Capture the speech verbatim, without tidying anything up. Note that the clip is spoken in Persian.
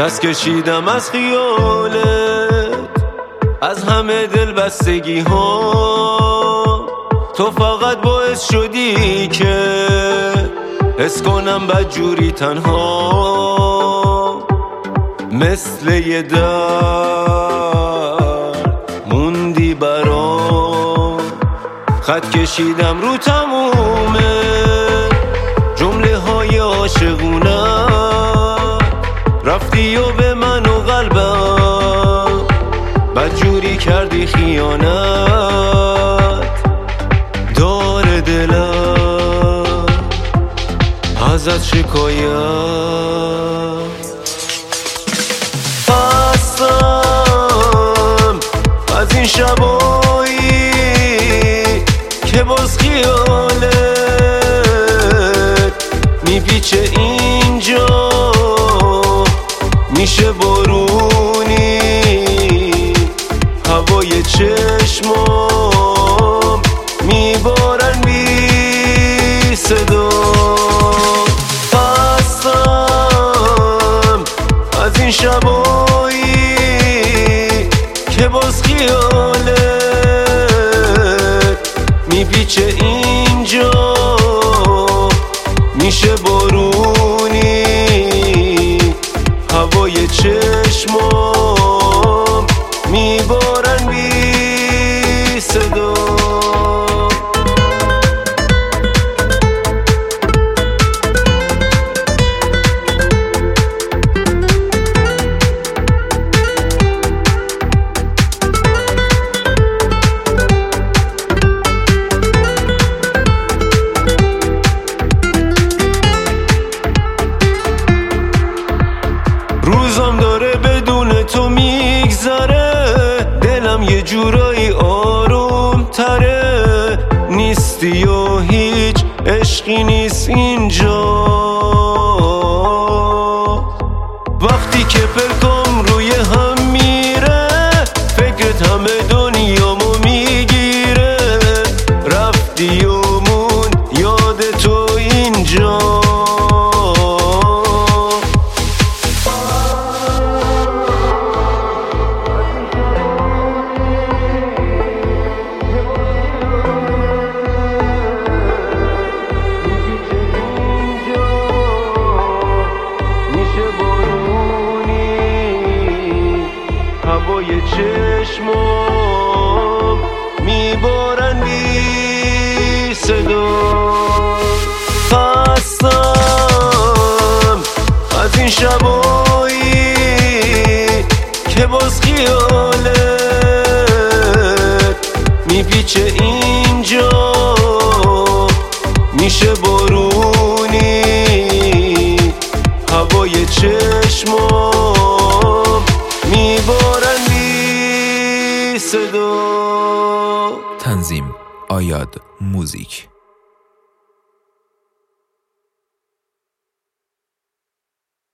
دست کشیدم از خیالت، از همه دل بستگی ها. تو فقط باعث شدی که حس کنم بدجوری تنها، مثل یه درد موندی برام. خط کشیدم رو تموم جمله های عاشقونه، رفتی و به من و قلبم بدجوری کردی خیانت. داره دلم ازت شکایت، خستم از این شبایی که باز خیالت میپیچه اینجا، میشه بارونی هوای چشمام میبارن بی صدا. خستم از این شبایی که باز خیالت میپیچه اینجا، میشه بارونی هوای چشمام میبارن بی صدا. روزم داره بدون تو میگذره، دلم یه جورایی آروم تره. نیستی و هیچ عشقی نیست اینجا، وقتی که پلکام روی هم میره فکرت همه دنیامو میگیره. رفتی و مون یاد تو اینجا، هوای چشمام میبارن بی صدا. خستم از این شبایی که باز خیالت میپیچه اینجا، میشه بارونی هوای چشمام میبارن بی صدا. تنظیم آیاد موزیک.